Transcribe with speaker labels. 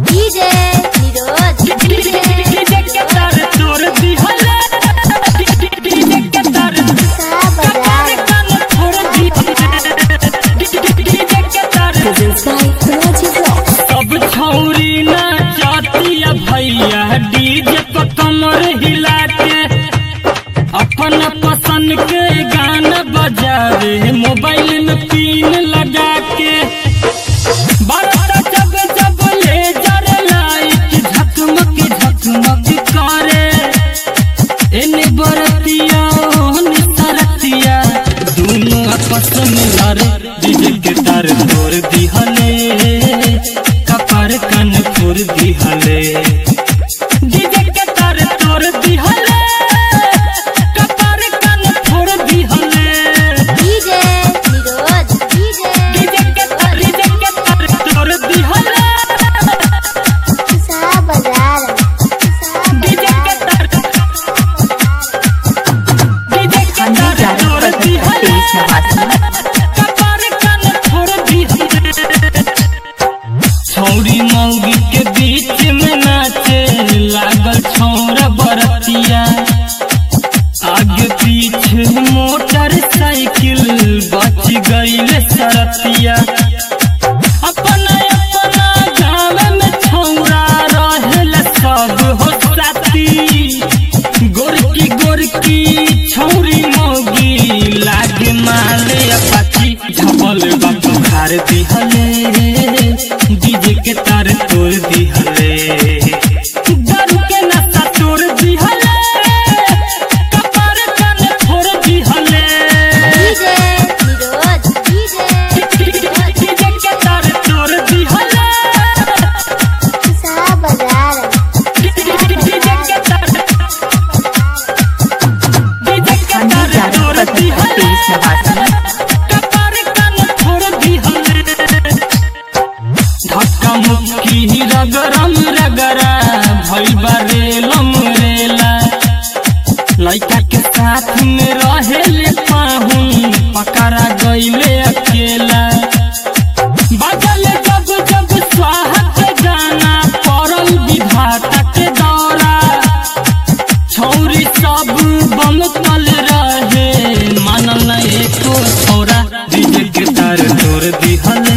Speaker 1: DJ निरोध
Speaker 2: DJ के तार तोड़ दिहले डीजे के तार कपार कान फोड़ दिहले डीजे के तार सब छौरी ना जातिया भैया डीजे पर कमर हिला के अपन पसंद के गाना बजावे मोबाइल में पिन लगा के बारात जब जब लेजर लाइट झकमक झकमक करे एने बरतिया ओने सरतिया दोनों आपस में लड़े डीजे के तार तोड़ दिहले कपार कान फोड़ दिहले डीजे के तार तोड़ दिहले कपार कान फोड़ दिहले
Speaker 1: डीजे निरोध
Speaker 2: डीजे के तार तोड़ दिहले
Speaker 1: बाजार
Speaker 2: डीजे के तार तोड़ दिहले कपार कान फोड़ दिहले छौरी मौगी के बीच में नाचे लागल छौरा बरतिया आगे पीछे मोटरसाइकिल बच गईले सरतिया अपना अपना गाँव में छौरा रहेला सब हो साथी गोरकी गोरकी छौरी मौगी लागे माले अपाची झपल बाप खार दिहले डीजे के तार तोड़ दिहले दारू के नशा तोड़ दिहले कपार कान फोड़ दिहले
Speaker 1: डीजे निरोध
Speaker 2: डीजे के तार तोड़ दिहले
Speaker 1: बाजार
Speaker 2: डीजे के तार तोड़ दिहले कपार कान फोड़ दिहले धक्का मुक्की रगरम रगरा भइल बा रेलम रेला लइका के साथ में रहेले पाहुन पकड़ा गईले अकेला बजल जब जब स्वाहा के गाना पड़ल विधाता के दौरा छौरी सब बमकल रहे मानल न एको छौरा डीजे के तार तोड़ दिहले